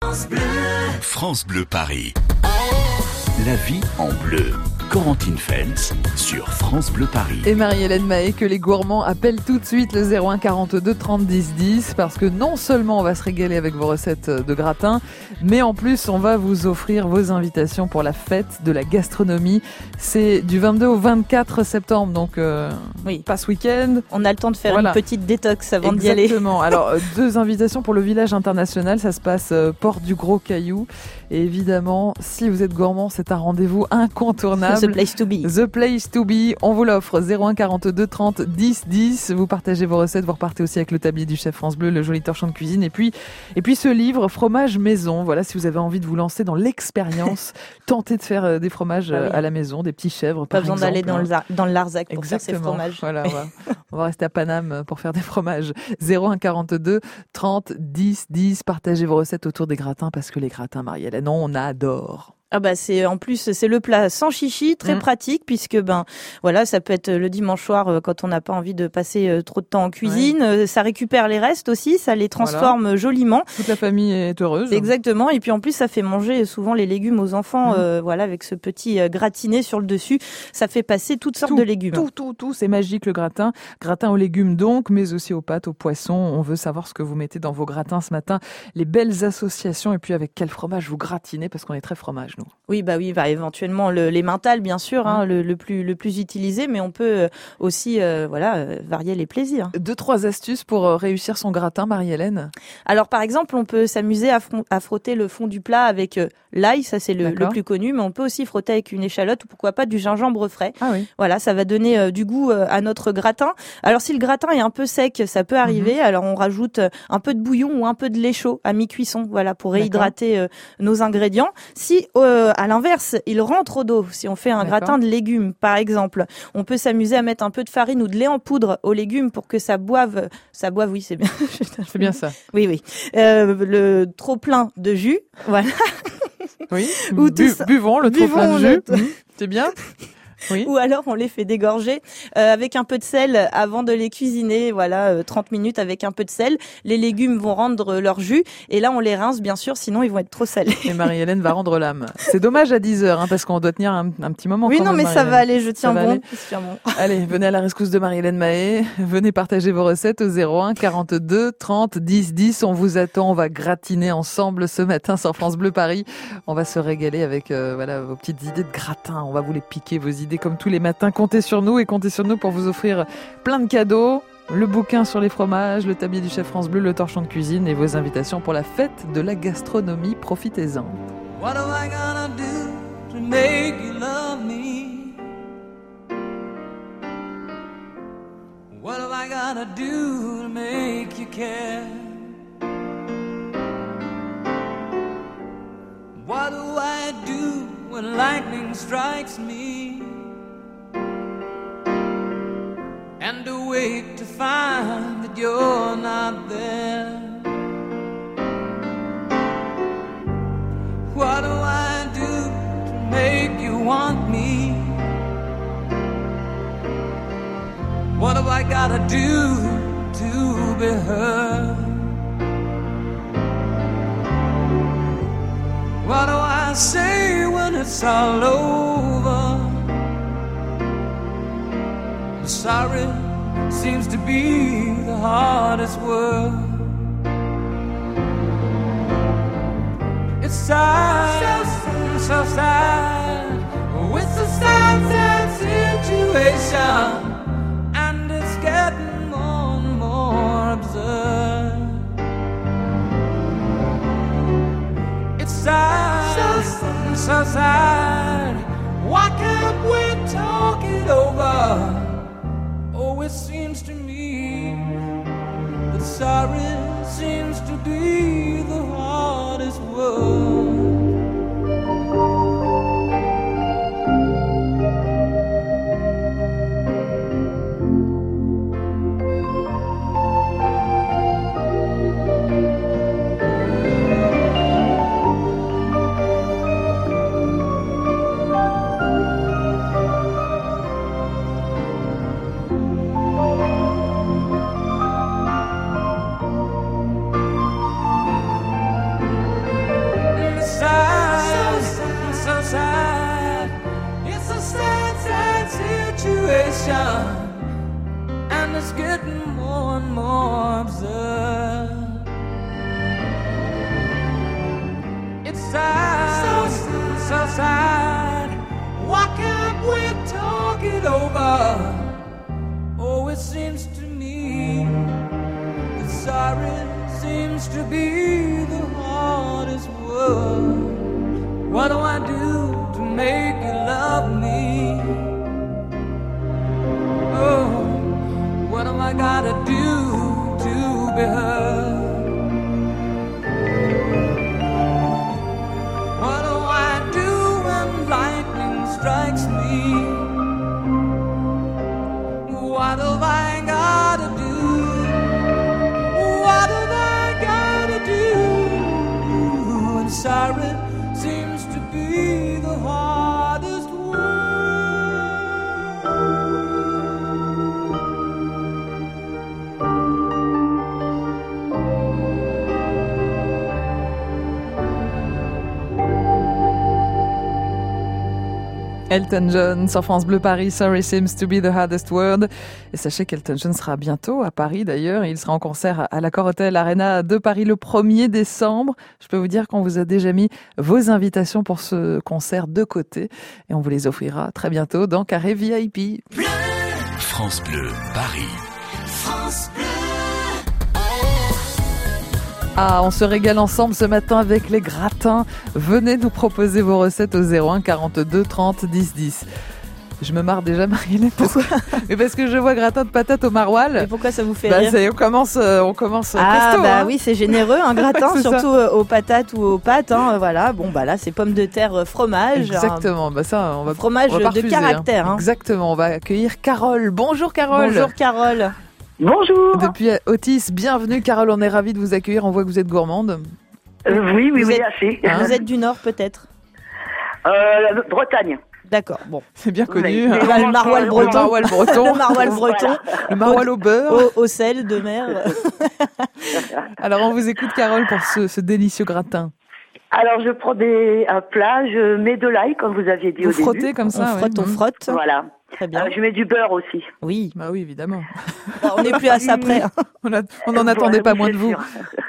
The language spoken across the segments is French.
France Bleu Paris. La vie en bleu. Corentine Feltz sur France Bleu Paris. Et Marie-Hélène Mahé, que les gourmands appellent tout de suite le 01 42 30 10 10, parce que non seulement on va se régaler avec vos recettes de gratin, mais en plus on va vous offrir vos invitations pour la fête de la gastronomie. C'est du 22 au 24 septembre, donc pas ce week-end. On a le temps de faire une petite détox avant d'y aller. Exactement. Alors, 2 invitations pour le village international, ça se passe Porte du Gros Caillou. Et évidemment, si vous êtes gourmand, c'est un rendez-vous incontournable. The place to be. The place to be. On vous l'offre 01 42 30 10 10. Vous partagez vos recettes, vous repartez aussi avec le tablier du chef France Bleu, le joli torchon de cuisine. Et puis ce livre, Fromage Maison. Voilà, si vous avez envie de vous lancer dans l'expérience, tentez de faire des fromages à la maison, des petits chèvres. Pas besoin d'aller dans le Larzac pour faire ces fromages. Voilà, on va rester à Paname pour faire des fromages. 01 42 30 10 10. Partagez vos recettes autour des gratins, parce que les gratins, Marie-Hélène, on adore. Ah bah c'est le plat sans chichi, très pratique, puisque ça peut être le dimanche soir quand on n'a pas envie de passer trop de temps en cuisine. Ça récupère les restes aussi, ça les transforme joliment. Toute la famille est heureuse. Exactement, et puis en plus ça fait manger souvent les légumes aux enfants. Avec ce petit gratiné sur le dessus, ça fait passer toutes sortes de légumes. Tout, c'est magique le gratin. Gratin aux légumes donc, mais aussi aux pâtes, aux poissons. On veut savoir ce que vous mettez dans vos gratins ce matin, les belles associations, et puis avec quel fromage vous gratinez, parce qu'on est très fromage. Oui, éventuellement les mentales, bien sûr, le plus utilisé, mais on peut aussi varier les plaisirs. 2-3 astuces pour réussir son gratin, Marie-Hélène. Alors par exemple, on peut s'amuser à frotter le fond du plat avec l'ail, ça c'est le plus connu, mais on peut aussi frotter avec une échalote ou pourquoi pas du gingembre frais. Ah oui. Voilà, ça va donner du goût à notre gratin. Alors si le gratin est un peu sec, ça peut arriver, alors on rajoute un peu de bouillon ou un peu de lait chaud à mi-cuisson, pour réhydrater nos ingrédients. Si à l'inverse, il rend trop d'eau, si on fait un gratin de légumes, par exemple, on peut s'amuser à mettre un peu de farine ou de lait en poudre aux légumes pour que ça boive, oui, c'est bien. C'est bien ça. Oui. Le trop plein de jus, voilà. Oui. Buvons le trop plein de jus. C'est bien. Oui. Ou alors on les fait dégorger avec un peu de sel avant de les cuisiner, 30 minutes avec un peu de sel. Les légumes vont rendre leur jus et là on les rince bien sûr, sinon ils vont être trop salés. Et Marie-Hélène va rendre l'âme. C'est dommage à 10h parce qu'on doit tenir un petit moment. Oui, quand non même, mais ça va aller, je tiens bon. Allez, venez à la rescousse de Marie-Hélène Mahé, venez partager vos recettes au 01 42 30 10 10. On vous attend, on va gratiner ensemble ce matin sur France Bleu Paris. On va se régaler avec vos petites idées de gratin, on va vous les piquer, vos idées comme tous les matins. Comptez sur nous pour vous offrir plein de cadeaux, le bouquin sur les fromages, le tablier du chef France Bleu, le torchon de cuisine et vos invitations pour la fête de la gastronomie. Profitez-en. What am I gonna do to make you love me? What am I gonna do to make you care? What do I do when lightning strikes me? And awake to find that you're not there. What do I do to make you want me? What have I gotta do to be heard? What do I say when it's all over? Sorry seems to be the hardest word. It's sad, so sad. It's a sad situation, and it's getting more and more absurd. It's sad, so sad. Why can't we talk it over? Oh, it seems to me that sorry seems to be the hardest word. situation, and it's getting more and more absurd. It's sad, so sad. Why can't we talk it over? Oh, it seems to me that sorry seems to be the hardest word. What do I do to make you love me? Oh, what am I gotta do to be heard? What do I do when lightning strikes me? What have I gotta do? What have I gotta do? And sorry seems to be the hardest word. Elton John sur France Bleu Paris, Sorry seems to be the hardest word. Et sachez qu'Elton John sera bientôt à Paris d'ailleurs. Il sera en concert à l'Accor Hotel Arena de Paris le 1er décembre. Je peux vous dire qu'on vous a déjà mis vos invitations pour ce concert de côté. Et on vous les offrira très bientôt dans Carré VIP. Bleu. France Bleu Paris. France Bleu. Ah, on se régale ensemble ce matin avec les gratins. Venez nous proposer vos recettes au 01 42 30 10 10. Je me marre déjà, Marie-Hélène. Pourquoi? Mais parce que je vois gratin de patates au maroilles. Mais pourquoi ça vous fait rire? On commence presto. Bah oui, c'est généreux, un gratin, surtout aux patates ou aux pâtes. Voilà. Bon, bah là, c'est pommes de terre, fromage. Exactement. Bah ça, on va fromage on va de caractère. Hein. Exactement. On va accueillir Carole. Bonjour Carole. Bonjour Carole. Bonjour. Depuis Otis, bienvenue Carole. On est ravis de vous accueillir. On voit que vous êtes gourmande. Oui, assez. Vous êtes du Nord peut-être? Bretagne. D'accord, bon. C'est bien connu. Oui, Le maroilles breton. Le maroilles breton. Le maroilles breton. Le maroilles au beurre. Au sel de mer. Alors, on vous écoute, Carole, pour ce délicieux gratin. Alors, je prends un plat, je mets de l'ail, comme vous aviez dit au début. Vous frottez comme ça, on frotte. Voilà. Très bien. Je mets du beurre aussi. Oui. Bah oui, évidemment. On n'est plus à ça près. On n'en attendait pas moins de vous.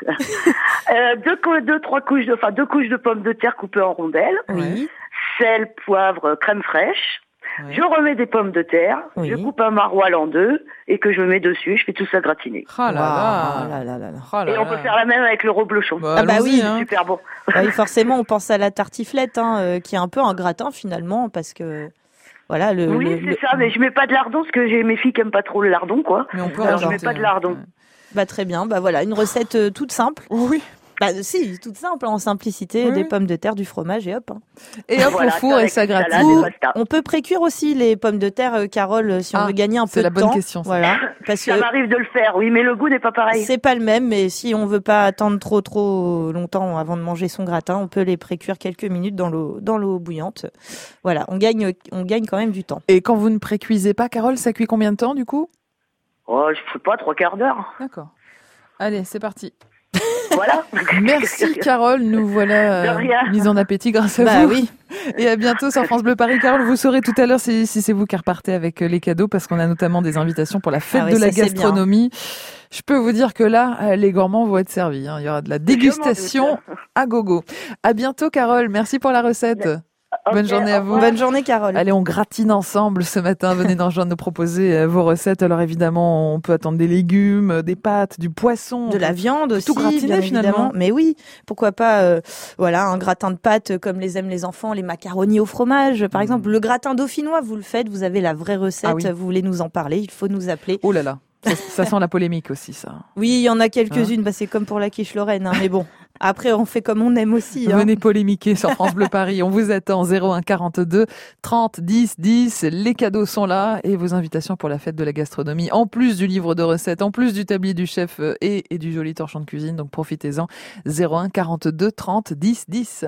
Deux couches de pommes de terre coupées en rondelles. Oui. Sel, poivre, crème fraîche. Oui. Je remets des pommes de terre. Oui. Je coupe un maroilles en deux et que je mets dessus. Je fais tout ça gratiner. Oh là là. Là, là, là, là. Oh là Et on là. peut faire la même avec le reblochon. Ah bah oui, hein. Super bon. Oui, forcément, on pense à la tartiflette, qui est un peu un gratin finalement, parce que voilà C'est ça, mais je mets pas de lardon parce que j'ai mes filles qui aiment pas trop le lardon, quoi. Mais on peut Alors je rajouter, mets pas de lardon. Bah très bien, bah voilà, une recette toute simple. Oui. Bah si, toute simple, en simplicité, Oui. des pommes de terre, du fromage et hop. Hein. Et hop, Voilà, au four et avec ça salade gratine. et pasta. On peut précuire aussi les pommes de terre, Carole, si on veut gagner un peu c'est de la temps. bonne question, ça. Voilà, parce Ça que m'arrive de le faire, oui, mais le goût n'est pas pareil. c'est pas le même, mais si on veut pas attendre trop longtemps avant de manger son gratin, on peut les précuire quelques minutes dans l'eau bouillante. Voilà, on gagne quand même du temps. Et quand vous ne précuisez pas, Carole, ça cuit combien de temps du coup? Oh, je ne fais pas 3/4 d'heure. D'accord. Allez, c'est parti. Voilà. Merci Carole, nous voilà De rien. mise en appétit grâce à Bah vous. oui. Et à bientôt sur France Bleu Paris. Carole, vous saurez tout à l'heure si c'est vous qui repartez avec les cadeaux, parce qu'on a notamment des invitations pour la fête oui, de la ça, c'est gastronomie. Je peux vous dire que là, les gourmands vont être servis. Il y aura de la dégustation à gogo. À bientôt Carole, merci pour la recette. Bonne journée à vous. Bonne journée, Carole. Allez, on gratine ensemble ce matin. Venez nous rejoindre, nous proposer vos recettes. Alors évidemment, on peut attendre des légumes, des pâtes, du poisson. De la viande aussi, tout gratiner, bien finalement. évidemment. Mais oui, pourquoi pas un gratin de pâtes comme les aiment les enfants, les macaronis au fromage, par exemple. Le gratin dauphinois, vous le faites, vous avez la vraie recette, Ah oui. vous voulez nous en parler, il faut nous appeler. Oh là là, ça sent la polémique aussi, ça. Oui, il y en a quelques-unes, c'est comme pour la quiche Lorraine, mais bon. Après, on fait comme on aime aussi. Venez polémiquer sur France Bleu Paris. On vous attend 01 42 30 10 10. Les cadeaux sont là et vos invitations pour la fête de la gastronomie. En plus du livre de recettes, en plus du tablier du chef et du joli torchon de cuisine. Donc profitez-en. 01 42 30 10 10.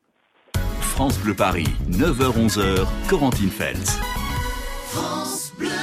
France Bleu Paris, 9h-11h, Corentine Feltz. France Bleu.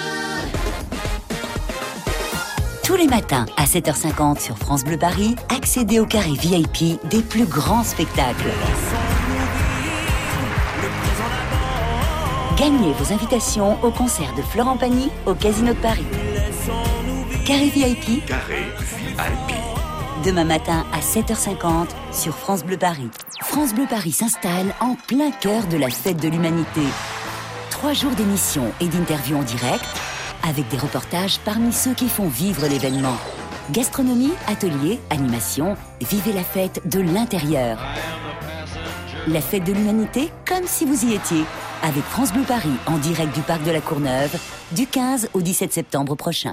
Tous les matins à 7h50 sur France Bleu Paris, accédez au carré VIP des plus grands spectacles. Gagnez vos invitations au concert de Florent Pagny au Casino de Paris. Carré VIP. Carré VIP. Demain matin à 7h50 sur France Bleu Paris. France Bleu Paris s'installe en plein cœur de la fête de l'humanité. 3 jours d'émissions et d'interviews en direct avec des reportages parmi ceux qui font vivre l'événement. Gastronomie, ateliers, animation, vivez la fête de l'intérieur. La fête de l'humanité comme si vous y étiez. Avec France Bleu Paris en direct du Parc de la Courneuve du 15 au 17 septembre prochain.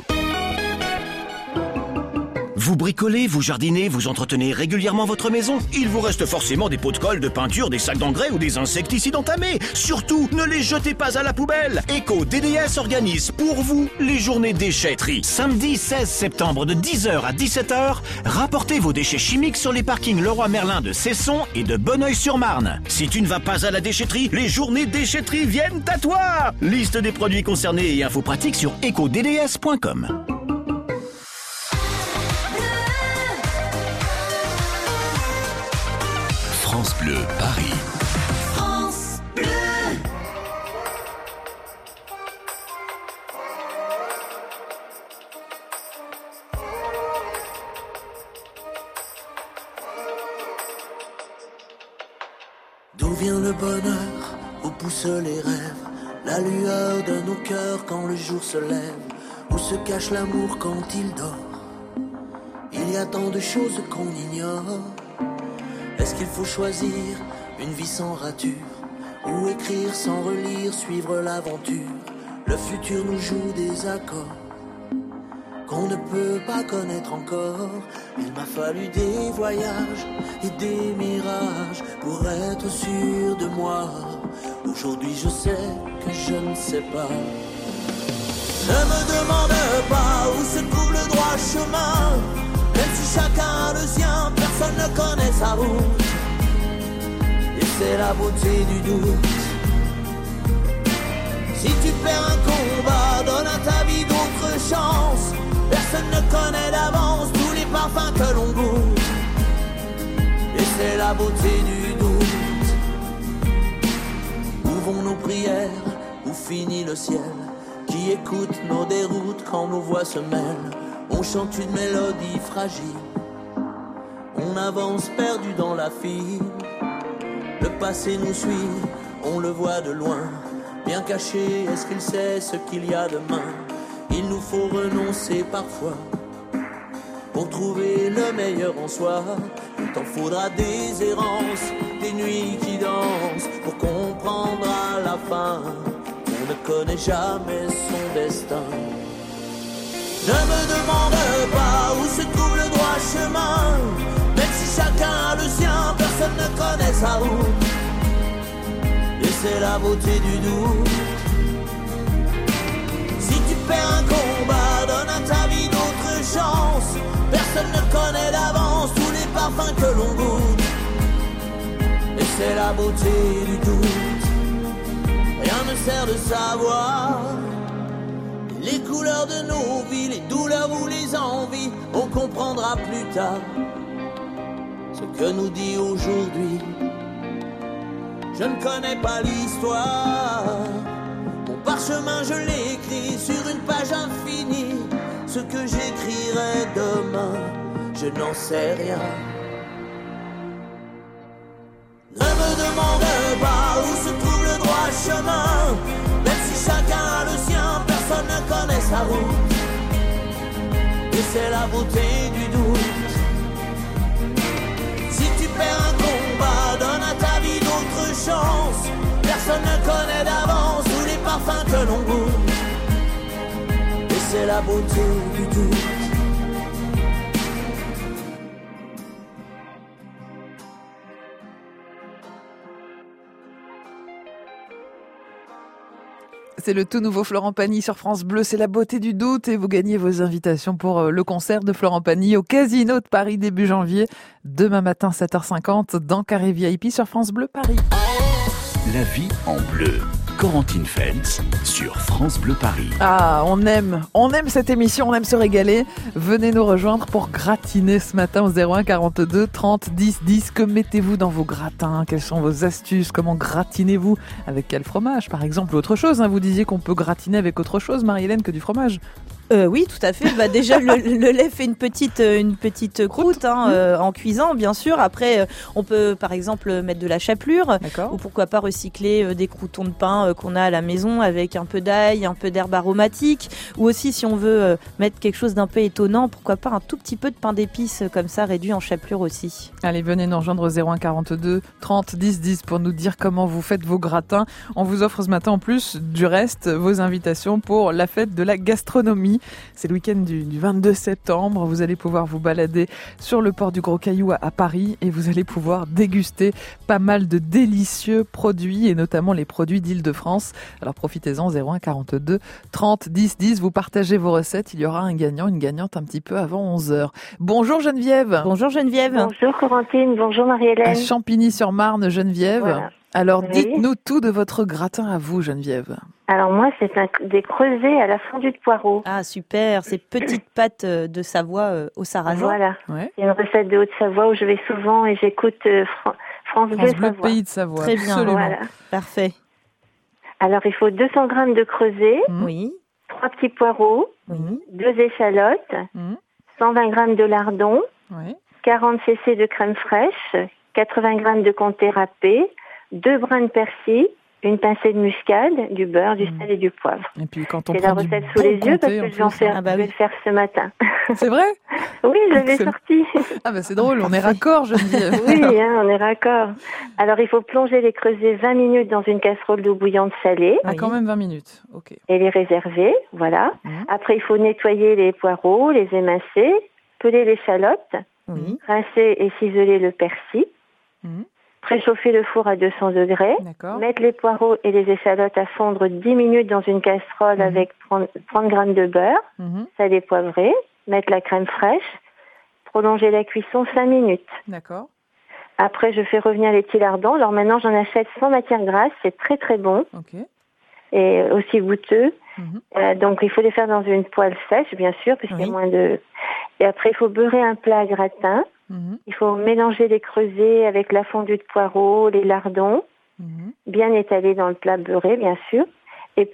Vous bricolez, vous jardinez, vous entretenez régulièrement votre maison. Il vous reste forcément des pots de colle, de peinture, des sacs d'engrais ou des insecticides entamés. Surtout, ne les jetez pas à la poubelle. EcoDDS organise pour vous les journées déchetterie. Samedi 16 septembre de 10h à 17h, rapportez vos déchets chimiques sur les parkings Leroy Merlin de Cesson et de Bonneuil-sur-Marne. Si tu ne vas pas à la déchetterie, les journées déchetterie viennent à toi. Liste des produits concernés et infos pratiques sur ecodds.com. France Bleu Paris. France Bleu. D'où vient le bonheur, où poussent les rêves, la lueur de nos cœurs quand le jour se lève, où se cache l'amour quand il dort. Il y a tant de choses qu'on ignore. Est-ce qu'il faut choisir une vie sans rature, ou écrire sans relire, suivre l'aventure? Le futur nous joue des accords qu'on ne peut pas connaître encore. Il m'a fallu des voyages et des mirages pour être sûr de moi. Aujourd'hui je sais que je ne sais pas. Ne me demande pas où se trouve le droit chemin. Même si chacun a le sien, personne ne connaît sa route. Et c'est la beauté du doute. Si tu perds un combat, donne à ta vie d'autres chances. Personne ne connaît d'avance tous les parfums que l'on goûte. Et c'est la beauté du doute. Où vont nos prières, où finit le ciel? Qui écoute nos déroutes quand nos voix se mêlent? On chante une mélodie fragile, on avance perdu dans la file. Le passé nous suit, on le voit de loin. Bien caché, est-ce qu'il sait ce qu'il y a demain? Il nous faut renoncer parfois pour trouver le meilleur en soi. Il t'en faudra des errances, des nuits qui dansent pour comprendre à la fin qu'on ne connaît jamais son destin. Ne me demande pas où se trouve le droit chemin. Même si chacun a le sien, personne ne connaît sa route. Et c'est la beauté du doute. Si tu perds un combat, donne à ta vie d'autres chances. Personne ne connaît d'avance tous les parfums que l'on goûte. Et c'est la beauté du doute. Rien ne sert de savoir les couleurs de nos vies, les douleurs ou les envies. On comprendra plus tard ce que nous dit aujourd'hui. Je ne connais pas l'histoire, mon parchemin je l'écris sur une page infinie. Ce que j'écrirai demain, je n'en sais rien. Ne me demande pas où se trouve le droit chemin. Même si chacun a le sien, personne ne connaît sa route. Et c'est la beauté du doute. Si tu perds un combat, donne à ta vie d'autres chances. Personne ne connaît d'avance tous les parfums que l'on goûte. Et c'est la beauté du doute. C'est le tout nouveau Florent Pagny sur France Bleu, c'est la beauté du doute et vous gagnez vos invitations pour le concert de Florent Pagny au Casino de Paris début janvier, demain matin 7h50 dans Carré VIP sur France Bleu Paris. La vie en bleu. Corentine Feltz sur France Bleu Paris. Ah, on aime cette émission, on aime se régaler. Venez nous rejoindre pour gratiner ce matin au 01 42 30 10 10. Que mettez-vous dans vos gratins? Quelles sont vos astuces? Comment gratinez-vous? Avec quel fromage, par exemple? Autre chose, hein, vous disiez qu'on peut gratiner avec autre chose, Marie-Hélène, que du fromage. Oui, tout à fait. Bah, déjà, le lait fait une petite croûte en cuisant, bien sûr. Après, on peut, par exemple, mettre de la chapelure. D'accord. Ou pourquoi pas recycler des croûtons de pain qu'on a à la maison avec un peu d'ail, un peu d'herbe aromatique. Ou aussi, si on veut mettre quelque chose d'un peu étonnant, pourquoi pas un tout petit peu de pain d'épices comme ça, réduit en chapelure aussi. Allez, venez nous rejoindre au 01 42 30 10 10 pour nous dire comment vous faites vos gratins. On vous offre ce matin, en plus du reste, vos invitations pour la fête de la gastronomie. C'est le week-end du 22 septembre. Vous allez pouvoir vous balader sur le port du Gros Caillou à Paris et vous allez pouvoir déguster pas mal de délicieux produits et notamment les produits d'Île-de-France. Alors profitez-en, 01 42 30 10 10. Vous partagez vos recettes. Il y aura un gagnant, une gagnante un petit peu avant 11h. Bonjour Geneviève. Bonjour Geneviève. Bonjour Corentine, bonjour Marie-Hélène. À Champigny-sur-Marne, Geneviève. Voilà. Alors Oui. dites-nous tout de votre gratin à vous, Geneviève. Alors moi, c'est des creusets à la fondue de poireaux. Ah, super. Ces petites pâtes de Savoie au sarrasin. Voilà. Ouais. C'est une recette de Haute-Savoie où je vais souvent et j'écoute France Bleu France Bleu, Savoie. pays de Savoie. Très bien. Absolument. Voilà. Parfait. Alors, il faut 200 grammes de creusets, Oui. 3 petits poireaux, Oui. 2 échalotes, Mhm. 120 grammes de lardons, Ouais. 40 cc de crème fraîche, 80 grammes de comté râpé, 2 brins de persil, une pincée de muscade, du beurre, du sel et du poivre. Et puis quand on J'ai la prend du recette sous les bon yeux parce comté, que en je vais en plus. faire, Ah bah je vais oui. le faire ce matin. C'est vrai? Oui, je l'ai Excellent. sorti. Ah bah c'est drôle, on est raccord, Geneviève. Oui, hein, on est raccord. Alors, il faut plonger les creusets 20 minutes dans une casserole d'eau bouillante salée Ah, quand même 20 minutes. Ok. et les réserver, voilà. Mhm. Après, il faut nettoyer les poireaux, les émincer, peler l'échalote, Oui. rincer et ciseler le persil, Mhm. préchauffer le four à 200 degrés, D'accord. mettre les poireaux et les échalotes à fondre 10 minutes dans une casserole avec 30 grammes de beurre, Mhm. salé poivré, mettre la crème fraîche, prolonger la cuisson 5 minutes. D'accord. Après, je fais revenir les petits lardons. Alors maintenant, j'en achète sans matière grasse, c'est très très bon Ok. et aussi goûteux. Mhm. Donc, il faut les faire dans une poêle sèche, bien sûr, puisqu'il y a Oui. moins de... Et après, il faut beurrer un plat à gratin. Mhm. Il faut mélanger les creusets avec la fondue de poireaux, les lardons, Mhm. bien étalés dans le plat beurré, bien sûr, et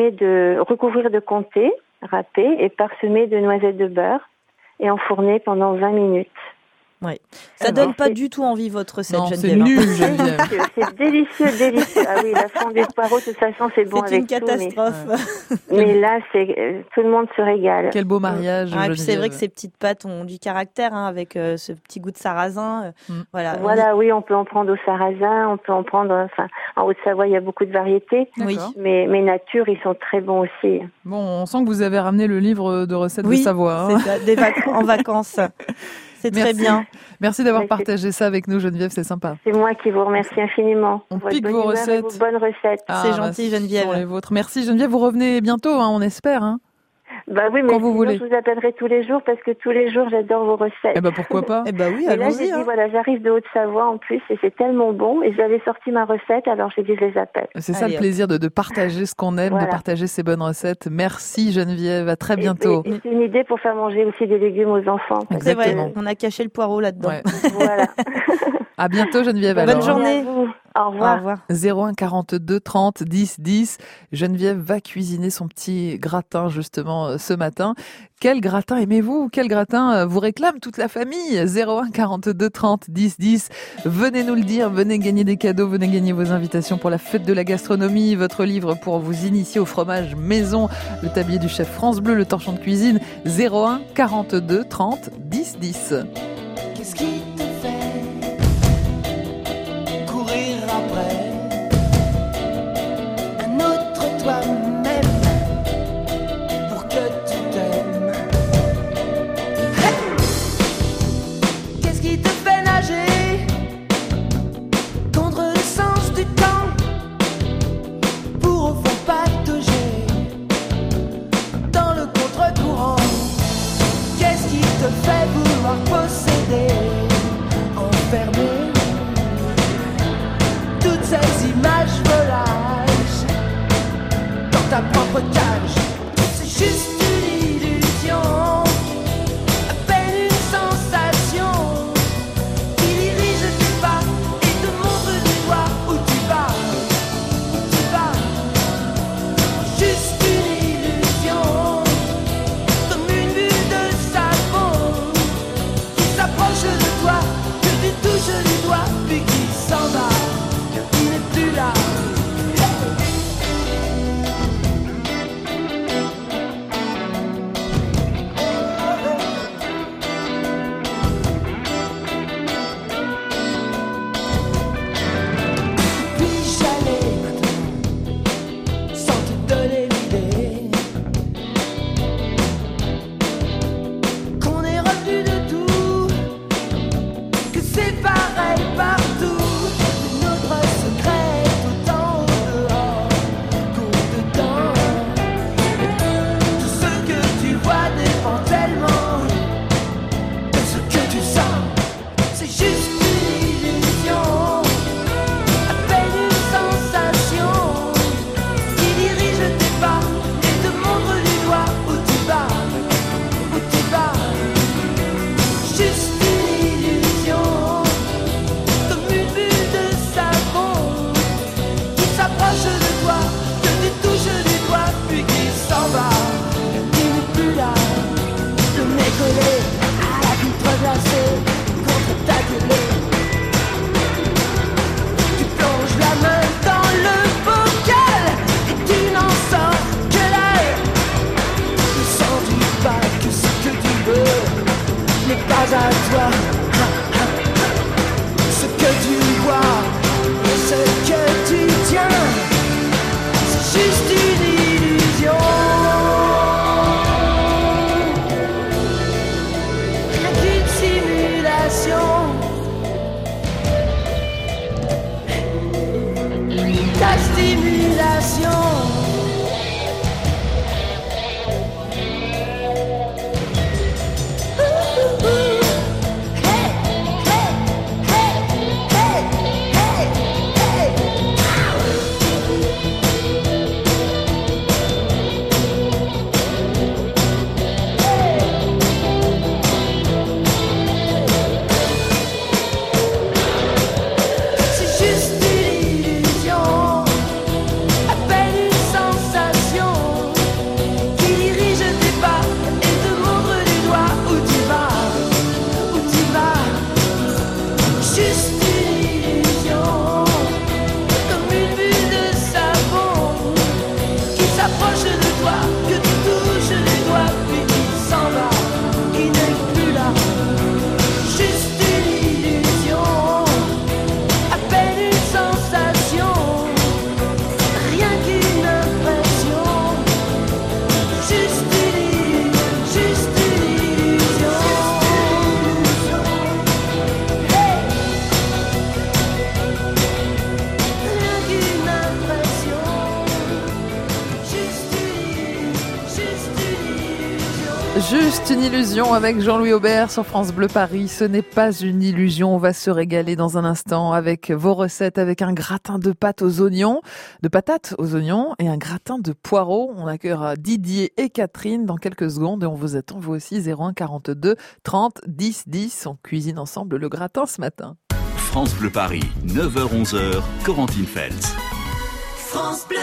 recouvrir de comté râpé et parsemer de noisettes de beurre et enfourner pendant 20 minutes. Ouais. Ça Ah donne bon, pas c'est- du tout envie votre recette, Non, c'est Geneviève. nul, Geneviève. C'est délicieux, délicieux. Ah oui, la fondue de poireaux, de toute façon, c'est bon C'est avec une tout. catastrophe. Mais là, tout le monde se régale. Quel beau mariage, Ah, et puis c'est vrai Geneviève. que ces petites pâtes ont du caractère, hein, avec ce petit goût de sarrasin. Voilà. Voilà, oui, on peut en prendre au sarrasin, on peut en prendre... Enfin, en Haute-Savoie, il y a beaucoup de variétés. Oui. D'accord. Mais nature, ils sont très bons aussi. Bon, on sent que vous avez ramené le livre de recettes Oui, de Savoie. hein. c'est ça, en vacances. C'est très Merci. bien. Merci d'avoir Mais c'est- partagé ça avec nous, Geneviève, c'est sympa. C'est moi qui vous remercie infiniment. On Votre pique bonne vos humeur et recettes. vos bonnes recettes. C'est gentil, ce Geneviève. sont les vôtres. Merci Geneviève, vous revenez bientôt, hein, on espère. Hein. Bah oui, mais Quand vous sinon, voulez. je vous appellerai tous les jours parce que tous les jours, j'adore vos recettes. Eh ben pourquoi pas. Eh ben oui, Et là, j'ai allons-y. dit, Hein. voilà, j'arrive de Haute-Savoie en plus et c'est tellement bon. Et j'avais sorti ma recette, alors j'ai dit, je les appelle. C'est ça Allez, le hop. plaisir de partager ce qu'on aime, Voilà. de partager ces bonnes recettes. Merci Geneviève, à très Et- bientôt. Et c'est une idée pour faire manger aussi des légumes aux enfants. C'est vrai, Exactement. on a caché le poireau là-dedans. Ouais. Voilà. À bientôt Geneviève. Bonne alors. journée. À vous. Au Au revoir. revoir. 01 42 30 10 10. Geneviève va cuisiner son petit gratin justement ce matin. Quel gratin aimez-vous? Quel gratin vous réclame toute la famille? 01 42 30 10 10. Venez nous le dire, venez gagner des cadeaux, venez gagner vos invitations pour la fête de la gastronomie, votre livre pour vous initier au fromage maison, le tablier du chef France Bleu, le torchon de cuisine. 01 42 30 10 10. Qu'est-ce qui te fait courir après un autre toi-même pour que tu t'aimes? Qu'est-ce qui te fait nager contre le sens du temps pour au fond patauger dans le contre-courant? Qu'est-ce qui te fait vouloir posséder, enfermer toute cette propre cage. C'est juste une illusion, à peine une sensation qui dirige tes pas et te montre du doigt où tu vas, Juste une illusion, comme une bulle de savon qui s'approche de toi, que tu touches du doigt, puis qui s'en va, qui n'est plus là. Puis-je aller sans te donner l'idée qu'on est revenu de tout, que c'est pareil partout, que notre secret est autant au dehors qu'au dedans. Tout ce que tu vois dépend tellement de ce que tu sens. C'est juste une illusion, à peine une sensation qui dirige tes pas et te montre du doigt où tu vas, Juste une illusion, comme une bulle de savon qui s'approche de toi, que tu touches du doigt, puis qui s'en va, qui n'est plus là. Le nez collé à la vitre glacée contre ta télé. Tu plonges la main dans le bocal et tu n'en sors que l'air. Ne sens-tu pas que ce que tu veux n'est pas à toi? Ce que tu vois et ce que tu tiens, c'est juste une illusion. Rien qu'une simulation. Ta stimulation. C'est juste une illusion, à peine une sensation qui dirige tes pas et te montre du doigt où tu vas, Juste une illusion, comme une bulle de savon qui s'approche de toi, que tu touches du doigt, puis qui s'en va, qui n'est plus là. Juste une illusion, à peine une sensation, rien qu'une impression. Juste une illusion. Hey. Rien qu'une impression. Juste Juste une illusion avec Jean-Louis Aubert sur France Bleu Paris. Ce n'est pas une illusion. On va se régaler dans un instant avec vos recettes, avec un gratin de patates aux oignons et un gratin de poireaux. On accueillera Didier et Catherine dans quelques secondes et on vous attend vous aussi 01 42 30 10 10. On cuisine ensemble le gratin ce matin. France Bleu Paris, 9h-11h, Corentine Feltz. France Bleu.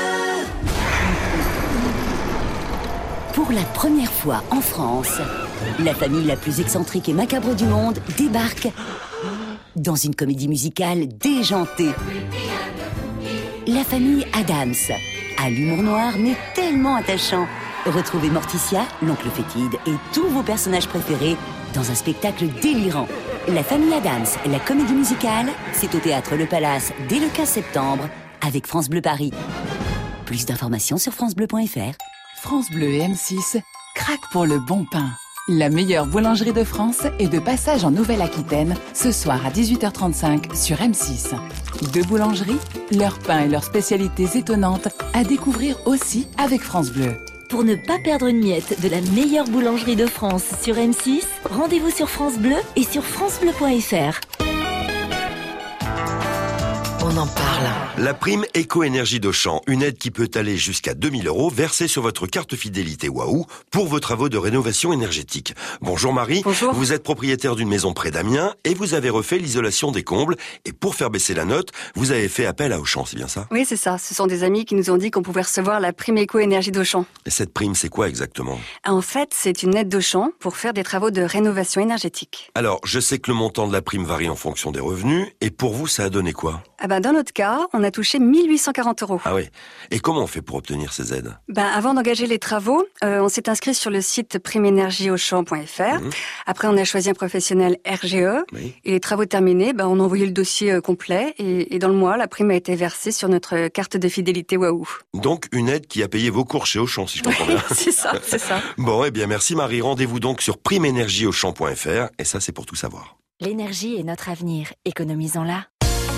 Pour la première fois en France, la famille la plus excentrique et macabre du monde débarque dans une comédie musicale déjantée. La famille Addams, à l'humour noir mais tellement attachant. Retrouvez Morticia, l'oncle fétide et tous vos personnages préférés dans un spectacle délirant. La famille Addams, la comédie musicale, c'est au Théâtre Le Palace dès le 15 septembre avec France Bleu Paris. Plus d'informations sur francebleu.fr. France Bleu et M6 craquent pour le bon pain. La meilleure boulangerie de France est de passage en Nouvelle-Aquitaine ce soir à 18h35 sur M6. Deux boulangeries, leur pain et leurs spécialités étonnantes à découvrir aussi avec France Bleu. Pour ne pas perdre une miette de la meilleure boulangerie de France sur M6, rendez-vous sur France Bleu et sur francebleu.fr. on en parle. La prime Éco-Énergie d'Auchan, une aide qui peut aller jusqu'à 2000 € versée sur votre carte fidélité Waouh pour vos travaux de rénovation énergétique. Bonjour Marie. Bonjour. Vous êtes propriétaire d'une maison près d'Amiens et vous avez refait l'isolation des combles. Et pour faire baisser la note, vous avez fait appel à Auchan, c'est bien ça? Oui, c'est ça. Ce sont des amis qui nous ont dit qu'on pouvait recevoir la prime Éco-Énergie d'Auchan. Et cette prime, c'est quoi exactement? En fait, c'est une aide d'Auchan pour faire des travaux de rénovation énergétique. Alors, je sais que le montant de la prime varie en fonction des revenus. Et pour vous, ça a donné quoi? Dans notre cas, on a touché 1840 €. Ah oui. Et comment on fait pour obtenir ces aides? Avant d'engager les travaux, on s'est inscrit sur le site primeenergieauchan.fr. Après, on a choisi un professionnel RGE. Oui. Et les travaux terminés, on a envoyé le dossier complet. Et dans le mois, la prime a été versée sur notre carte de fidélité Waouh. Donc, une aide qui a payé vos cours chez Auchan, si je comprends bien. C'est ça, c'est ça. Bon, eh bien, merci Marie. Rendez-vous donc sur primeenergieauchan.fr. Et ça, c'est pour tout savoir. L'énergie est notre avenir. Économisons-la.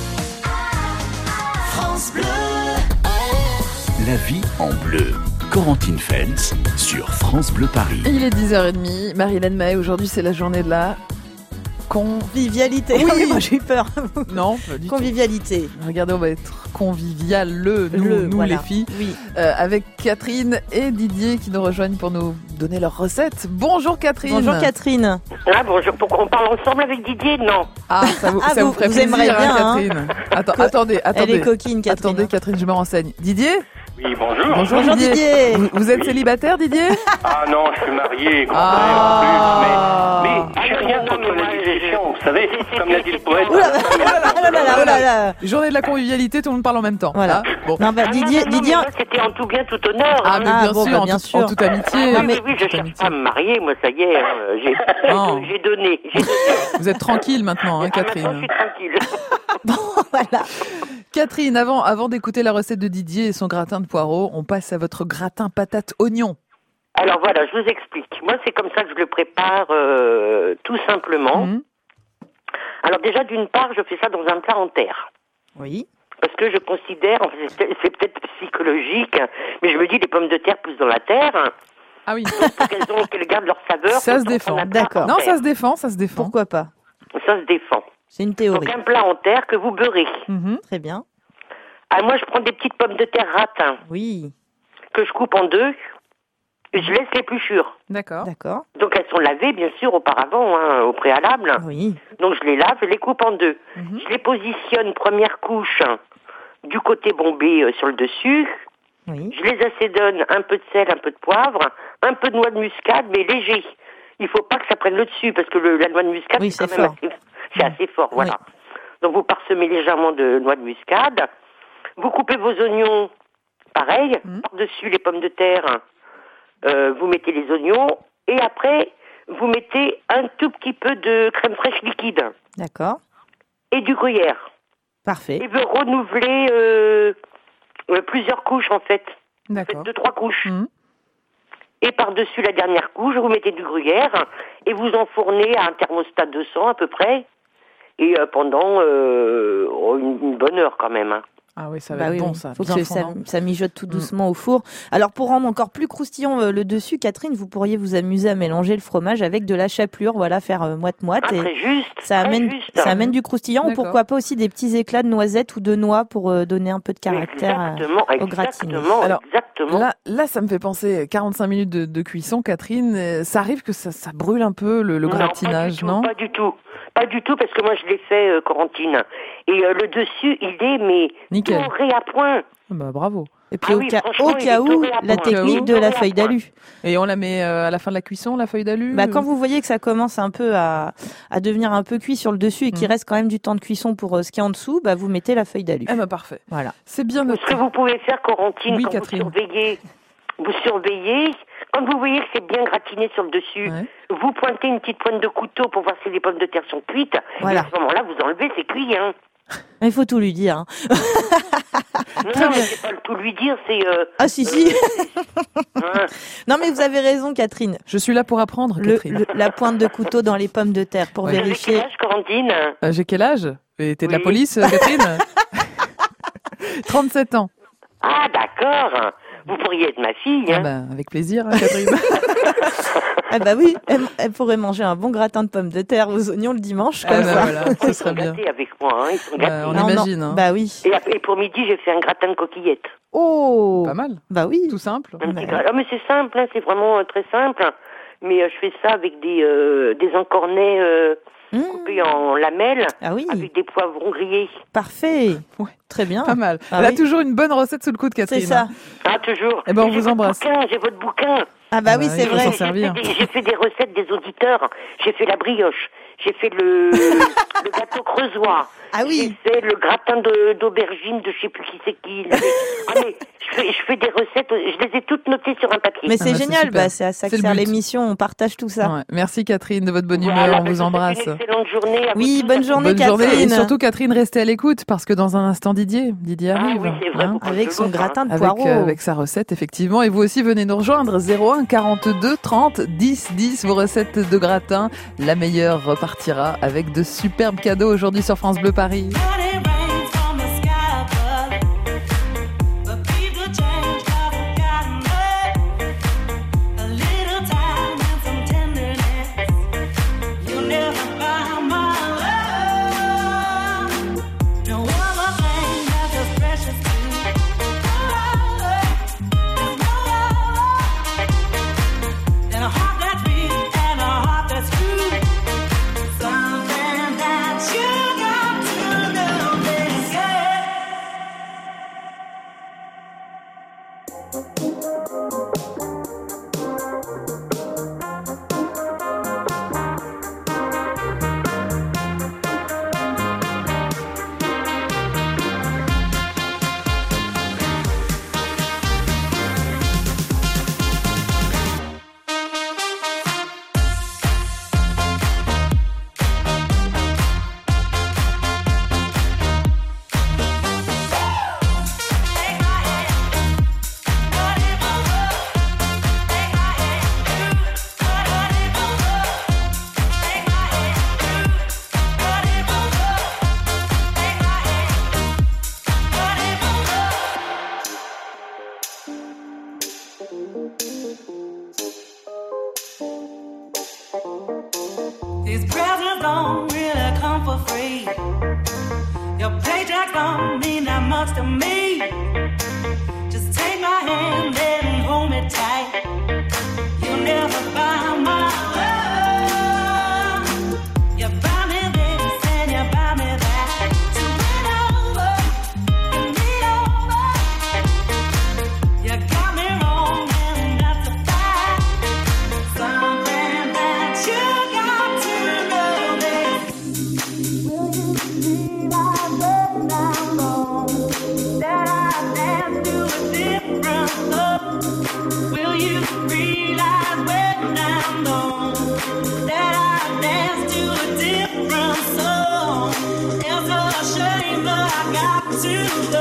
France Bleu. La vie en bleu. Corentine Feltz sur France Bleu Paris. Il est 10h30. Marie-Hélène Mahé, aujourd'hui, c'est la journée de la convivialité. Oui, moi j'ai eu peur. Non, pas du convivialité. Tout. Regardez, on va être convivial, nous voilà. les filles. Oui. Avec Catherine et Didier qui nous rejoignent pour nous donner leurs recettes. Bonjour Catherine. Bonjour Catherine. Ah bonjour, pourquoi on parle ensemble avec Didier? Non. Ah, ça vous ferait plaisir, aimeriez bien, Catherine. Attendez. Elle est coquine, Catherine. Attendez, Catherine, je me renseigne. Didier? Oui, bonjour. Bonjour Didier. Vous êtes célibataire, Didier? Ah non, je suis marié, contraire en plus, mais je suis rien contre la discussion, vous savez, comme l'a dit le poète. Oula. Journée de la convivialité, tout le monde parle en même temps. Voilà. Bon. Non, Didier. C'était en tout bien, tout honneur. Ah, mais bien sûr, en toute amitié. Oui, je cherche pas à me marier, moi, ça y est, j'ai donné. Vous êtes tranquille maintenant, Catherine. Maintenant, je suis tranquille. Bon, voilà. Catherine, avant d'écouter la recette de Didier et son gratin de poireaux, on passe à votre gratin patate oignon. Alors voilà, je vous explique. Moi, c'est comme ça que je le prépare tout simplement. Alors déjà, d'une part, je fais ça dans un plat en terre. Oui. Parce que je considère, c'est peut-être psychologique, mais je me dis les pommes de terre poussent dans la terre. Ah oui. Pour qu'elles gardent leur saveur. Ça se défend. D'accord. Non, ça se défend. Pourquoi pas? Ça se défend. C'est une théorie. Donc un plat en terre que vous beurrez. Très bien. Ah, moi, je prends des petites pommes de terre ratin. Oui. Que je coupe en deux. Et je laisse l'épluchure. D'accord. Donc elles sont lavées, bien sûr, auparavant, au préalable. Oui. Donc je les lave et les coupe en deux. Je les positionne, première couche, du côté bombé sur le dessus. Oui. Je les assaisonne, un peu de sel, un peu de poivre, un peu de noix de muscade, mais léger. Il faut pas que ça prenne le dessus, parce que la noix de muscade, oui, c'est quand même assez fort, voilà. Oui. Donc vous parsemez légèrement de noix de muscade. Vous coupez vos oignons, pareil, par-dessus les pommes de terre. Vous mettez les oignons, et après, vous mettez un tout petit peu de crème fraîche liquide. D'accord. Et du gruyère. Parfait. Et vous renouvelez plusieurs couches, en fait. D'accord. Vous faites 2-3 couches. Et par-dessus la dernière couche, vous mettez du gruyère, et vous enfournez à un thermostat 200 à peu près, et pendant une bonne heure quand même. Ah oui, ça va être bon, ça. Faut que ça mijote tout doucement au four. Alors, pour rendre encore plus croustillant le dessus, Catherine, vous pourriez vous amuser à mélanger le fromage avec de la chapelure, voilà, faire moite-moite. Ah, très juste. Ça amène du croustillant. Ou pourquoi pas aussi des petits éclats de noisettes ou de noix pour donner un peu de caractère au gratiné. Alors, exactement. Là, ça me fait penser 45 minutes de cuisson, Catherine. Ça arrive que ça brûle un peu le gratinage, non? Pas du tout. Pas du tout, parce que moi, je l'ai fait, Corentine. Et le dessus, il est, doré à point. Bravo. Et puis au cas où, la technique de la feuille d'alu. Et on la met à la fin de la cuisson, la feuille d'alu? Quand vous voyez que ça commence un peu à devenir un peu cuit sur le dessus et qu'il reste quand même du temps de cuisson pour ce qu'il y a en dessous, vous mettez la feuille d'alu. Parfait. Voilà. C'est bien noté. Ce que vous pouvez faire, Corentine, oui, quand Catherine. vous surveillez, quand vous voyez que c'est bien gratiné sur le dessus, vous pointez une petite pointe de couteau pour voir si les pommes de terre sont cuites. Voilà. Et à ce moment-là, vous enlevez, c'est cuit, hein. Il faut tout lui dire. Non, mais c'est pas le tout lui dire, c'est... Ah si. Non, mais vous avez raison, Catherine. Je suis là pour apprendre, Catherine. La pointe de couteau dans les pommes de terre pour vérifier. Quel âge, Corentine? J'ai quel âge? Et t'es de la police, Catherine? 37 ans. Ah, d'accord. Vous pourriez être ma fille. Hein. Avec plaisir, Catherine. Ah bah oui, elle pourrait manger un bon gratin de pommes de terre aux oignons le dimanche, comme ça. Voilà, ce serait bien. Ils sont gâtés avec moi, hein. Ils sont gâtés. On imagine. Hein. Bah oui. Et pour midi, j'ai fait un gratin de coquillettes. Oh, pas mal. Bah oui. Tout simple. Mais c'est simple, hein, c'est vraiment très simple. Mais je fais ça avec des encornets coupés en lamelles, avec des poivrons grillés. Parfait. Ouais. Très bien. Pas mal. Elle a toujours une bonne recette sous le coude, Catherine. C'est ça. Ah, toujours. Eh ben, on vous embrasse. J'ai votre bouquin. Ah bah oui, c'est vrai. J'ai fait des recettes des auditeurs. J'ai fait la brioche. J'ai fait le gâteau creusois. Ah oui. J'ai fait le gratin d'aubergine de je sais plus qui c'est qui. Ah mais je fais des recettes. Je les ai toutes notées sur un papier. Mais c'est génial. C'est à ça que sert l'émission. On partage tout ça. Ouais. Merci Catherine de votre bonne humeur. On vous embrasse. Une excellente journée. Oui, bonne journée Catherine. Et surtout Catherine, restez à l'écoute parce que dans un instant Didier arrive. Oui, c'est vrai, avec son gratin de poireaux. Avec sa recette, effectivement. Et vous aussi, venez nous rejoindre. 01 42 30 10 10. Vos recettes de gratin. La meilleure repartira avec de superbes cadeaux aujourd'hui sur France Bleu Paris. These presents don't really come for free. Your paycheck don't mean that much to me. Just take my hand and hold me tight. You'll never buy my love. You buy me this and you buy me that. So win over, give me over. You got me wrong and that's a fact. Something that you got to know this. Will you realize when I'm gone that I dance to a different love? Will you realize when I'm gone that I dance to a different song? It's a shame, but I got to go.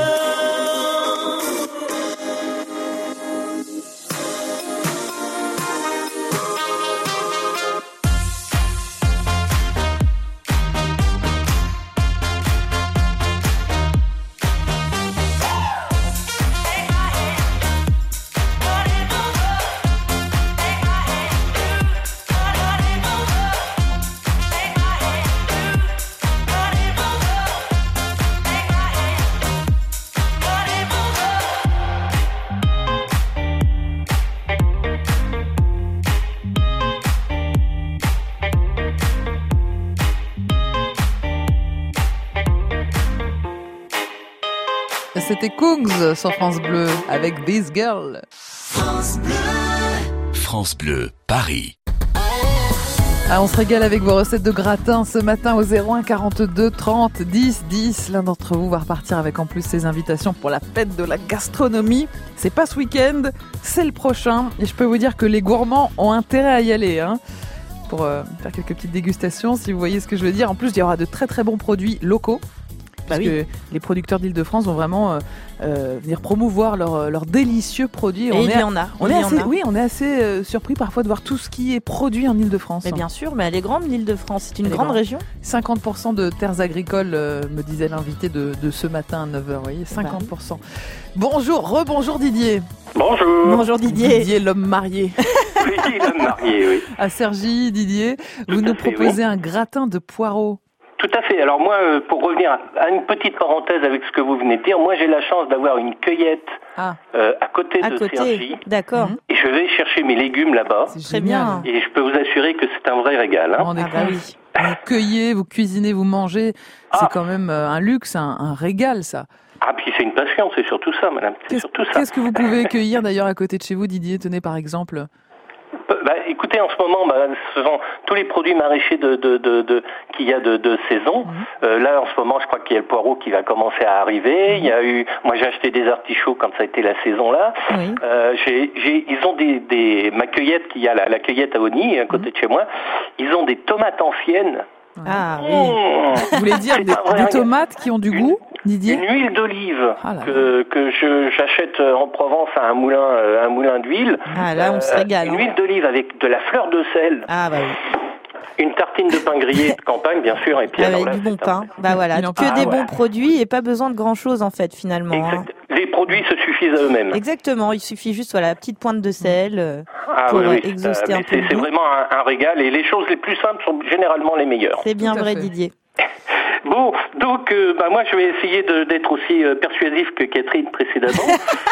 C'était Kungs sur France Bleu avec This Girl. France Bleu. France Bleu, Paris. Ah, on se régale avec vos recettes de gratin ce matin au 01 42 30 10 10. L'un d'entre vous va repartir avec en plus ses invitations pour la fête de la gastronomie. C'est pas ce week-end, c'est le prochain. Et je peux vous dire que les gourmands ont intérêt à y aller, hein, pour faire quelques petites dégustations, si vous voyez ce que je veux dire. En plus, il y aura de très très bons produits locaux. parce que les producteurs d'Île-de-France vont vraiment venir promouvoir leurs délicieux produits. Et il y en a. On est assez surpris parfois de voir tout ce qui est produit en Île-de-France. Mais bien sûr, mais elle est grande l'Île-de-France, c'est une grande région. 50% de terres agricoles, me disait l'invité de ce matin à 9h, vous voyez, 50%. Bonjour, rebonjour Didier. Bonjour. Bonjour Didier. Didier, l'homme marié. Oui, l'homme marié, oui. À Cergy, Didier, vous nous proposez un gratin de poireaux. Tout à fait. Alors moi, pour revenir à une petite parenthèse avec ce que vous venez de dire, moi j'ai la chance d'avoir une cueillette à côté de Cergy. D'accord. Et je vais chercher mes légumes là-bas. Très bien. Et je peux vous assurer que c'est un vrai régal. Hein. Oui. Vous cueillez, vous cuisinez, vous mangez. C'est quand même un luxe, un régal, ça. Ah, puis c'est une passion, c'est surtout ça, madame. Qu'est-ce que vous pouvez cueillir d'ailleurs à côté de chez vous, Didier? Tenez, par exemple. Écoutez, en ce moment, ce sont tous les produits maraîchers qu'il y a de saison. Là, en ce moment, je crois qu'il y a le poireau qui va commencer à arriver. Il y a eu, moi, j'ai acheté des artichauts quand ça a été la saison là. Ils ont ma cueillette qui a la cueillette à Ogny, à côté de chez moi. Ils ont des tomates anciennes. Ah oui. Vous voulez dire des tomates qui ont du goût, Didier? Une huile d'olive que j'achète en Provence à un moulin d'huile. Ah là, on se régale. Une huile d'olive avec de la fleur de sel. Ah bah oui. Une tartine de pain grillé de campagne, bien sûr, et puis avec du bon pain. Bah voilà, que des bons produits et pas besoin de grand chose en fait finalement. Exact. Les produits se suffisent à eux-mêmes. Exactement, il suffit juste la petite pointe de sel pour exhauster un peu. C'est vraiment un régal et les choses les plus simples sont généralement les meilleures. C'est bien vrai, Didier. Bon, donc moi je vais essayer d'être aussi persuasif que Catherine précédemment.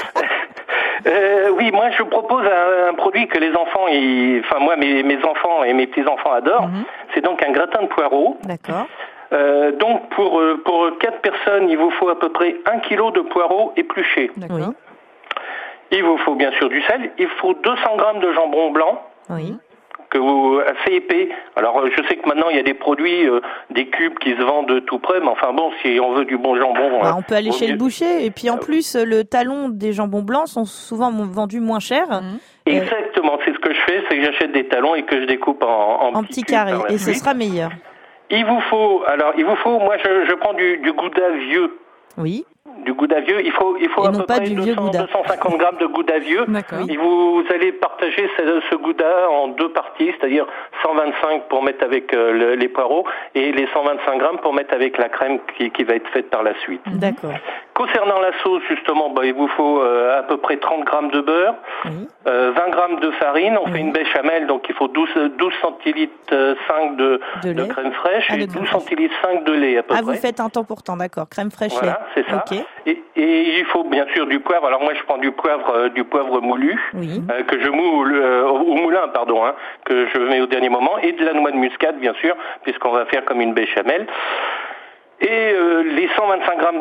Oui, moi je propose un produit que les enfants, mes enfants et mes petits-enfants adorent. C'est donc un gratin de poireaux. D'accord. Donc pour 4 personnes, il vous faut à peu près 1 kg de poireaux épluchés. D'accord. Il vous faut bien sûr du sel. Il faut 200 grammes de jambon blanc. Oui. Assez épais. Alors je sais que maintenant il y a des produits, des cubes qui se vendent tout près, mais enfin bon, si on veut du bon jambon... on peut aller chez le boucher, et puis en plus le talon des jambons blancs sont souvent vendus moins cher. Exactement, c'est ce que je fais, c'est que j'achète des talons et que je découpe en petits carrés, et ce sera meilleur. Il vous faut, moi je prends du gouda vieux. Oui. Du gouda vieux, il faut à peu près 250 grammes de gouda vieux. Et vous allez partager ce gouda en 2 parties, c'est-à-dire 125 pour mettre avec les poireaux et les 125 grammes pour mettre avec la crème qui va être faite par la suite. D'accord. Concernant la sauce, justement, il vous faut à peu près 30 grammes de beurre, 20 grammes de farine, on fait une béchamel, donc il faut 12 centilitres 5 de crème fraîche et 12 centilitres 5 de lait à peu près. Vous faites un temps pour temps, d'accord, crème fraîche lait. Voilà, c'est ça. Okay. Et il faut bien sûr du poivre. Alors moi je prends du poivre moulu que je moule au moulin, que je mets au dernier moment, et de la noix de muscade bien sûr, puisqu'on va faire comme une béchamel. Et les 125 grammes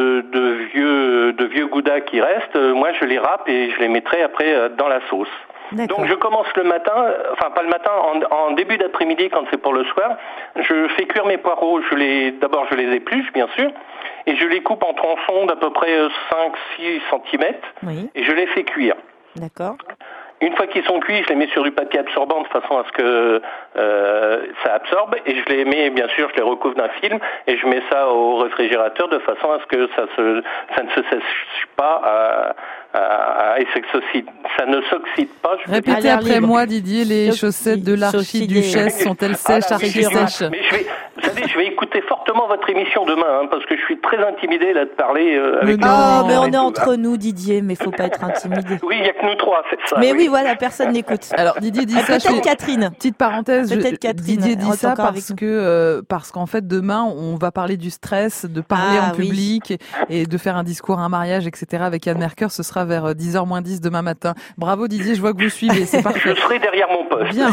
de vieux gouda qui restent, moi je les râpe et je les mettrai après dans la sauce. Donc je commence le matin, enfin pas le matin, en début d'après-midi quand c'est pour le soir, je fais cuire mes poireaux, d'abord je les épluche bien sûr, et je les coupe en tronçons d'à peu près 5-6 cm, et je les fais cuire. D'accord. Une fois qu'ils sont cuits, je les mets sur du papier absorbant de façon à ce que ça absorbe, et je les mets, bien sûr, je les recouvre d'un film et je mets ça au réfrigérateur de façon à ce que ça ne se sèche pas et ça ne s'oxyde pas. Répétez après moi, Didier, les chaussettes de l'archiduchesse sont-elles sèches, archi-sèches? Mais vous savez, je vais écouter fortement votre émission demain, parce que je suis très intimidé là de parler avec mais on est entre nous, Didier, mais faut pas être intimidé. Oui, il n'y a que nous trois, c'est ça. Mais oui, voilà, personne n'écoute. Alors Didier dit ça. Peut-être Catherine. Petite parenthèse. Catherine. Didier dit ça parce qu'en fait demain on va parler du stress, de parler en public et de faire un discours à un mariage, etc. avec Anne Mercœur. Ce sera vers 10h moins 10 demain matin. Bravo Didier, je vois que vous suivez. C'est parfait. Je serai derrière mon poste. Bien.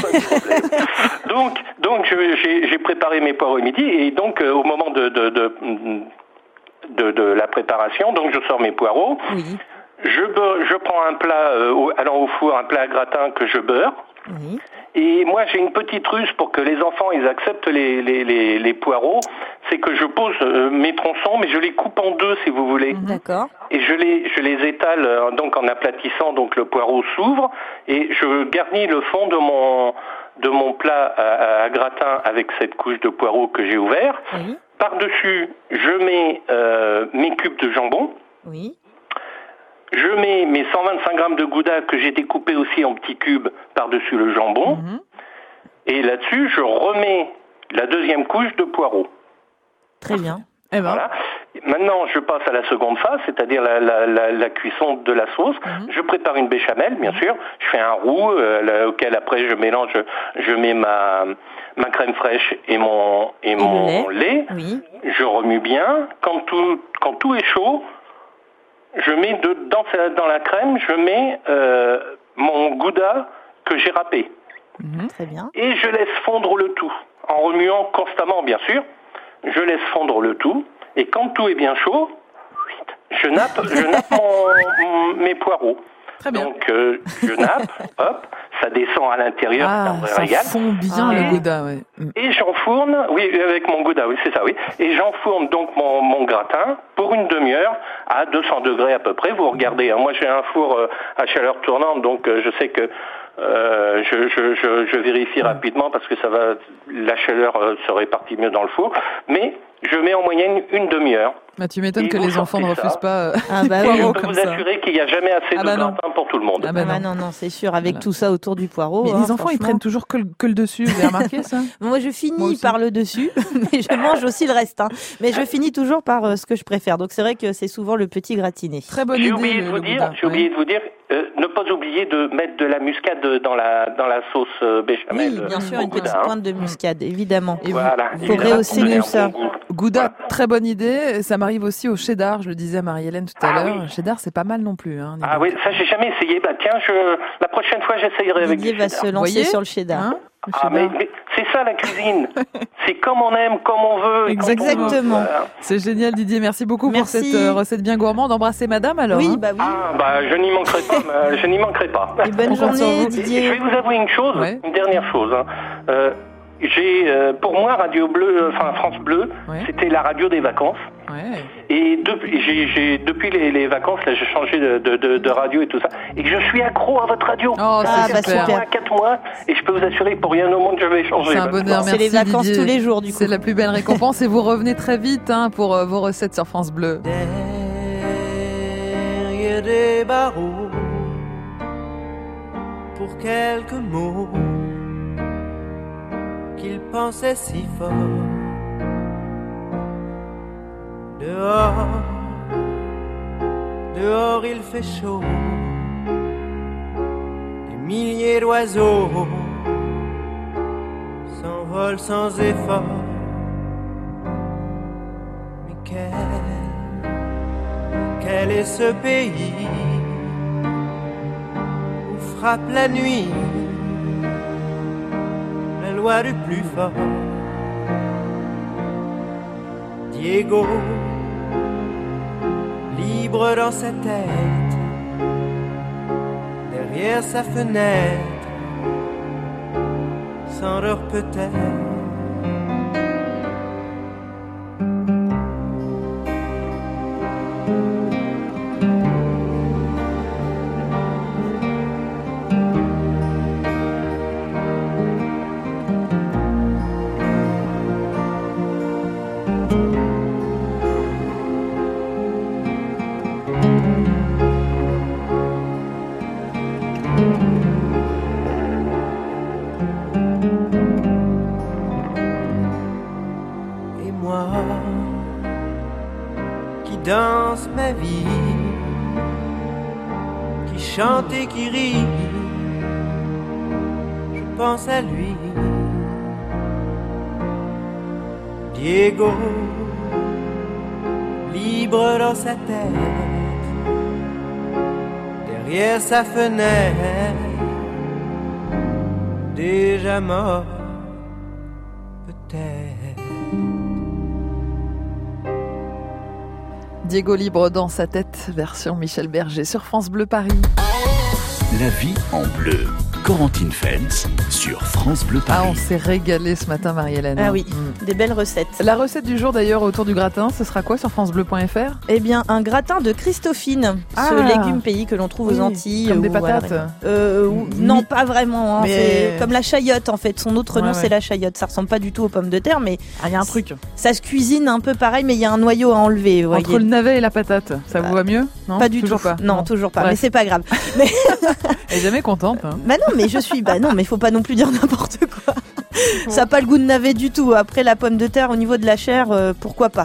Donc j'ai préparé mes poireaux au midi, et donc au moment de la préparation, donc je sors mes poireaux. Oui. Je prends un plat allant au four, un plat à gratin que je beurre. Oui. Et moi j'ai une petite ruse pour que les enfants ils acceptent les poireaux, c'est que je pose mes tronçons, mais je les coupe en deux si vous voulez. D'accord. Et je les étale donc en aplatissant, donc le poireau s'ouvre et je garnis le fond de mon plat à gratin avec cette couche de poireau que j'ai ouvert. Oui. par-dessus, je mets mes cubes de jambon. Oui. Je mets mes 125 grammes de gouda que j'ai découpé aussi en petits cubes par-dessus le jambon. Et là-dessus, je remets la deuxième couche de poireaux. Très bien. Voilà. Maintenant, je passe à la seconde phase, c'est-à-dire la cuisson de la sauce. Je prépare une béchamel, bien sûr. Je fais un roux auquel après je mélange, je mets ma crème fraîche et mon lait. Oui. Je remue bien. Quand tout est chaud, je mets dans la crème, je mets mon gouda que j'ai râpé. Très bien. Et je laisse fondre le tout, en remuant constamment, bien sûr. Je laisse fondre le tout. Et quand tout est bien chaud, je nappe mes poireaux. Très bien. Donc, je nappe, hop, ça descend à l'intérieur, ça régale. fond bien le gouda, ouais. Et j'enfourne, oui, avec mon gouda, oui, c'est ça, oui. Et j'enfourne donc mon gratin pour une demi-heure à 200 degrés à peu près. Vous regardez, hein, moi j'ai un four à chaleur tournante, donc je sais que je vérifie rapidement parce que la chaleur se répartit mieux dans le four. Mais je mets en moyenne une demi-heure. Bah, tu m'étonnes que les enfants ne refusent pas. Ah bah oui, je oui, peux comme vous ça. assurer qu'il n'y a jamais assez de gratin pour tout le monde. Ah bah non, c'est sûr, avec tout ça autour du poireau. Mais les enfants, ils prennent toujours que le dessus, vous avez remarqué ça? Moi, je finis par le dessus, mais je mange aussi le reste. Hein. Mais je finis toujours par ce que je préfère. Donc c'est vrai que c'est souvent le petit gratiné. Très bonne J'ai idée. oublié de vous dire, ne pas oublier de mettre de la muscade dans la sauce béchamel. Oui, bien sûr, une petite gouda, pointe de muscade, évidemment. Et voilà. Il faut rehausser tout ça. Gouda, très bonne idée. Ça m'arrive aussi au cheddar, je le disais à Marie-Hélène tout à l'heure. Cheddar, c'est pas mal non plus. Hein, ah oui, ça j'ai jamais essayé. Bah tiens, la prochaine fois j'essayerai avec du cheddar. Didier va se lancer sur le cheddar. Hein, mais c'est ça la cuisine. C'est comme on aime, comme on veut. Exactement. C'est génial Didier, merci beaucoup pour cette recette bien gourmande. Embrassez madame alors. Oui, hein. bah oui. Ah bah je n'y manquerai pas. Et bonne journée Didier. Je vais vous avouer une chose, une dernière chose. Hein. Pour moi, Radio Bleu, France Bleu, c'était la radio des vacances. Ouais. Et depuis les vacances, là, j'ai changé de radio et tout ça. Et je suis accro à votre radio. Oh, c'est super. 4 mois, et je peux vous assurer que pour rien au monde, je vais changer. C'est un bonheur, merci C'est les vacances Didier. tous les jours, du coup. C'est la plus belle récompense et vous revenez très vite pour vos recettes sur France Bleu. Derrière des barreaux, pour quelques mots qu'il pensait si fort. Dehors il fait chaud, des milliers d'oiseaux s'envolent sans effort. Mais quel est ce pays où frappe la nuit la loi du plus fort? Diego, libre dans sa tête, derrière sa fenêtre, s'endort peut-être. Danse ma vie, qui chante et qui rit, je pense à lui. Diego, libre dans sa tête, derrière sa fenêtre, déjà mort peut-être. Diego libre dans sa tête, version Michel Berger sur France Bleu Paris. La vie en bleu. Corentine Feltz sur France Bleu Paris. Ah, on s'est régalé ce matin, Marie-Hélène. Ah oui, des belles recettes. La recette du jour d'ailleurs autour du gratin, ce sera quoi sur francebleu.fr ? Eh bien, un gratin de Christophine, ce légume pays que l'on trouve aux Antilles. Comme des patates Non, pas vraiment. Hein. C'est comme la chayotte en fait. Son autre nom, c'est la chayotte. Ça ressemble pas du tout aux pommes de terre, mais il y a un truc. Ça se cuisine un peu pareil, mais il y a un noyau à enlever. Entre le navet et la patate, ça vous va mieux ? Non, pas du toujours tout. Pas. Non, toujours pas. Bref. Mais c'est pas grave. Mais... Elle est jamais contente. Hein. Bah non, mais je suis. Bah non, mais il faut pas non plus dire n'importe quoi. Ça n'a pas le goût de navet du tout. Après la pomme de terre, au niveau de la chair, pourquoi pas.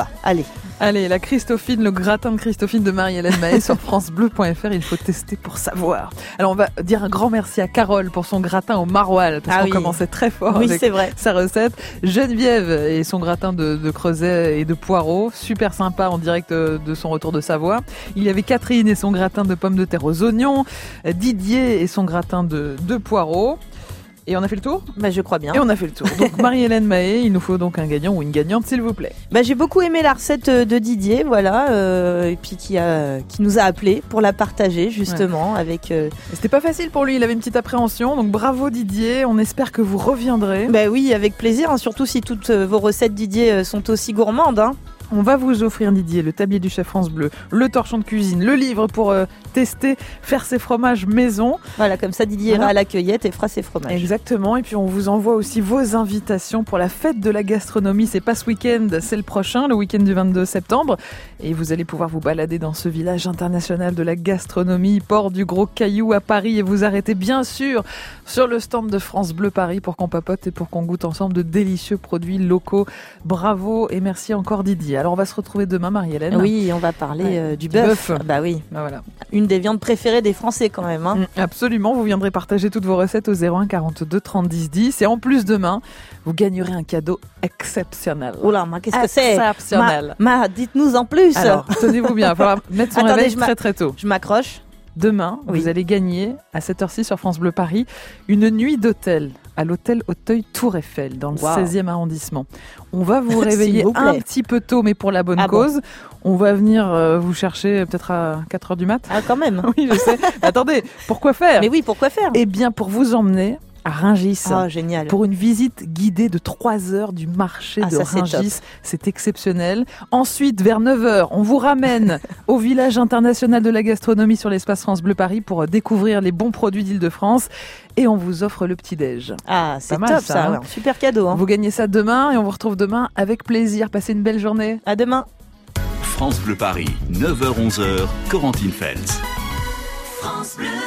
Allez, la Christophine, le gratin de Christophine de Marie-Hélène Mahé sur francebleu.fr, il faut tester pour savoir. Alors on va dire un grand merci à Carole pour son gratin au maroilles, parce qu'on commençait très fort avec sa recette. Geneviève et son gratin de creusets et de poireaux, super sympa en direct de son retour de Savoie. Il y avait Catherine et son gratin de pommes de terre aux oignons, Didier et son gratin de poireaux. Et on a fait le tour ? Bah, je crois bien. Et on a fait le tour. Donc Marie-Hélène Mahé, il nous faut donc un gagnant ou une gagnante, s'il vous plaît. Bah, j'ai beaucoup aimé la recette de Didier, voilà, et puis qui nous a appelé pour la partager justement avec. C'était pas facile pour lui, il avait une petite appréhension, donc bravo Didier. On espère que vous reviendrez. Bah oui, avec plaisir, hein, surtout si toutes vos recettes Didier sont aussi gourmandes. Hein. On va vous offrir, Didier, le tablier du chef France Bleu, le torchon de cuisine, le livre pour tester, faire ses fromages maison. Voilà, comme ça Didier ira à la cueillette et fera ses fromages. Exactement, et puis on vous envoie aussi vos invitations pour la fête de la gastronomie. C'est pas ce week-end, c'est le prochain, le week-end du 22 septembre. Et vous allez pouvoir vous balader dans ce village international de la gastronomie, port du Gros Caillou à Paris. Et vous arrêtez bien sûr sur le stand de France Bleu Paris pour qu'on papote et pour qu'on goûte ensemble de délicieux produits locaux. Bravo et merci encore Didier. Alors on va se retrouver demain, Marie-Hélène. Oui, on va parler du bœuf. Bah oui. Bah voilà. Une des viandes préférées des Français quand même. Hein. Absolument, vous viendrez partager toutes vos recettes au 01 42 30 10 10. Et en plus demain, vous gagnerez un cadeau exceptionnel. Oula, qu'est-ce que c'est ? Exceptionnel. Dites-nous en plus. Alors, tenez-vous bien, il va falloir mettre son réveil très très tôt. Je m'accroche. Demain, vous allez gagner, à cette heure-ci sur France Bleu Paris, une nuit d'hôtel à l'hôtel Auteuil Tour Eiffel, dans le 16e arrondissement. On va vous réveiller un petit peu tôt, mais pour la bonne cause. On va venir vous chercher peut-être à 4h du mat. Ah, quand même. Oui, je sais. Attendez, pourquoi faire ? Mais oui, pourquoi faire ? Eh bien, pour vous emmener à Rungis. Ah, génial. Pour une visite guidée de 3 heures du marché de Rungis. C'est exceptionnel. Ensuite, vers 9h, on vous ramène au village international de la gastronomie sur l'espace France Bleu Paris pour découvrir les bons produits d'Île-de-France. Et on vous offre le petit-déj. Ah, c'est top ça. Hein. Super cadeau. Hein. Vous gagnez ça demain et on vous retrouve demain avec plaisir. Passez une belle journée. À demain. France Bleu Paris, 9h-11h, Corentine Feltz. France Bleu.